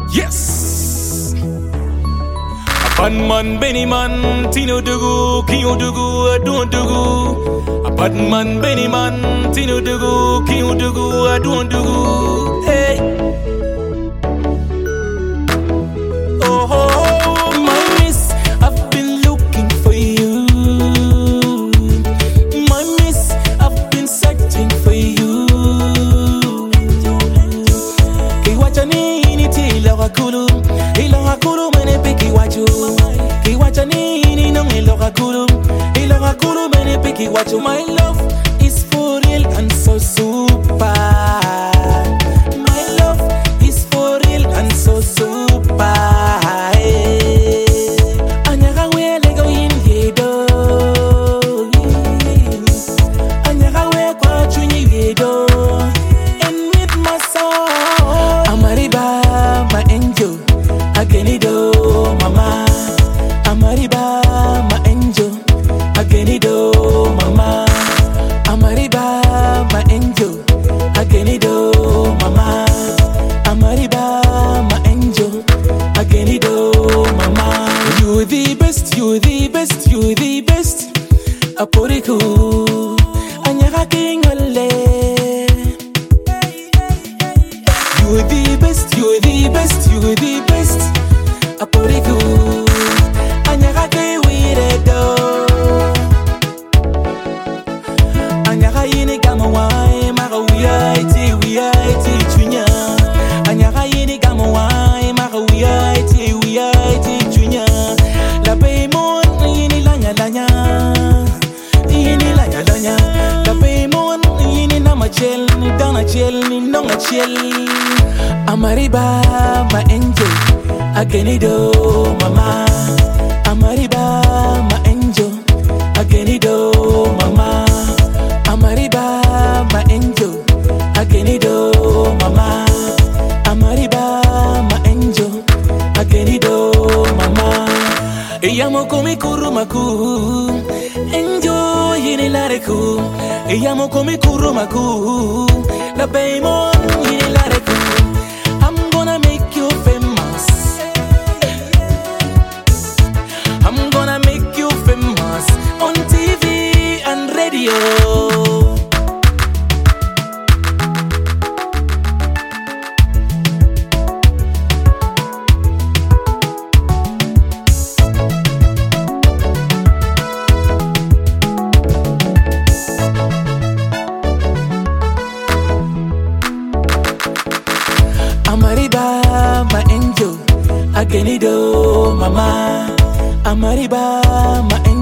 Yes. A bad man, Benny man, Tino Dugu, Kio Dugu, don't Dugu. A bad man, Benny man, Tino Dugu, Kio Dugu, don't Dugu. Hey. Oh, oh, my miss, I've been looking for you. My miss, I've been searching for you. Kiwacha nini tila wakulu, ila wakulu mene piki wachu. Kiwacha nini nong ila wakulu mene piki wachu. My love is for real and so super. My love is for real and so super. Anyaga wele go in yedo. Anyaga we kwa chunyi yedo. And with my soul, Amariba, my angel, Agenido, mama. Amariba, my angel, Agenido, mama. Amariba, my angel, Agenido, mama. Amariba, my angel, Agenido, mama. You the best, you the best, you the best. Aporiku, Anyaga king ole. You the best, you the best, you the best. Aporiku, Anyaga ke wiredo. Anyaga yini kama wai, maga we aiti chunya. Anyaga yini kama wai, maga we aiti chunya. La paymon yini lanya lanya, yini lanya lanya. La paymon yini nama chel, ni dana chel, ni nonga chel. Amariba, my angel, Agenido, mama. Amariba, my angel, Agenido, mama. Amariba, my angel, Agenido, mama. Amariba, my angel, Agenido, mama. Iyamo komi kurumaku, enjoy yini lareku. Iyamo komi kurumaku, la paymon yini lareku. I'm gonna make you famous. I'm gonna make you famous on TV and radio. Amariba, my angel, Agenido, mama. Amariba, my angel.